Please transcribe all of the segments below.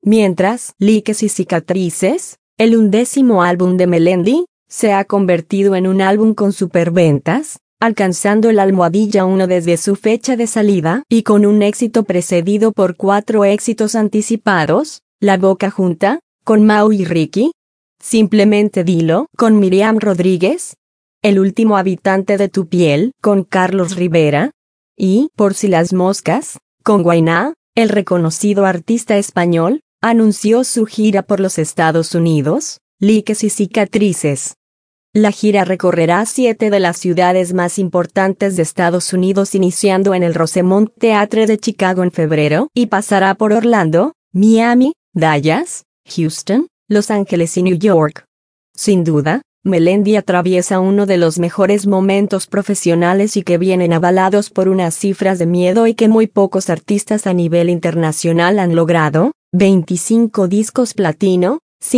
Mientras Líquidos y Cicatrices, el 11º álbum de Melendi, se ha convertido en un álbum con superventas, alcanzando el almohadilla 1 desde su fecha de salida y con un éxito precedido por 4 éxitos anticipados: La Boca Junta, con Mau y Ricky; Simplemente Dilo, con Miriam Rodríguez; El Último Habitante de tu Piel, con Carlos Rivera; y Por si las moscas, con Guainá. El reconocido artista español anunció su gira por los Estados Unidos, Líquidos y Cicatrices. La gira recorrerá 7 de las ciudades más importantes de Estados Unidos, iniciando en el Rosemont Theatre de Chicago en febrero y pasará por Orlando, Miami, Dallas, Houston, Los Ángeles y New York. Sin duda, Melendi atraviesa uno de los mejores momentos profesionales y que vienen avalados por unas cifras de miedo y que muy pocos artistas a nivel internacional han logrado: 25 discos platino,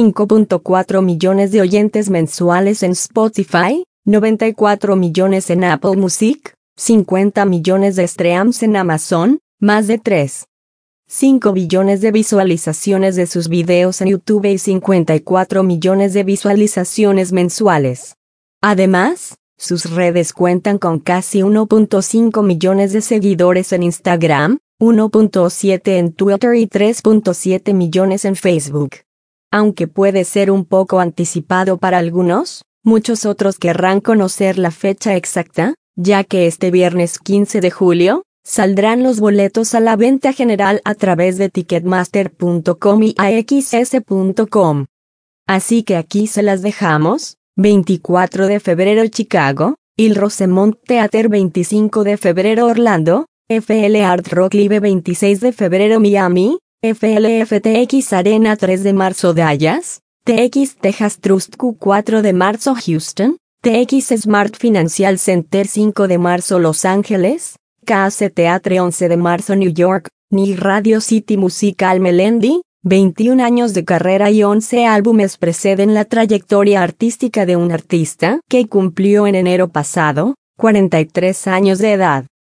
5.4 millones de oyentes mensuales en Spotify, 94 millones en Apple Music, 50 millones de streams en Amazon, más de 3,5 billones de visualizaciones de sus videos en YouTube y 54 millones de visualizaciones mensuales. Además, sus redes cuentan con casi 1.5 millones de seguidores en Instagram, 1.7 en Twitter y 3.7 millones en Facebook. Aunque puede ser un poco anticipado para algunos, muchos otros querrán conocer la fecha exacta, ya que este viernes 15 de julio, saldrán los boletos a la venta general a través de Ticketmaster.com y AXS.com. Así que aquí se las dejamos: 24 de febrero Chicago, Il Rosemont Theater; 25 de febrero Orlando, FL Art Rock Live; 26 de febrero Miami, FLFTX Arena; 3 de marzo Dallas, TX Texas Trust Q; 4 de marzo Houston, TX Smart Financial Center; 5 de marzo Los Ángeles, KC Theatre; 11 de marzo New York, Ni Radio City Musical. Melendi, 21 años de carrera y 11 álbumes preceden la trayectoria artística de un artista que cumplió en enero pasado 43 años de edad.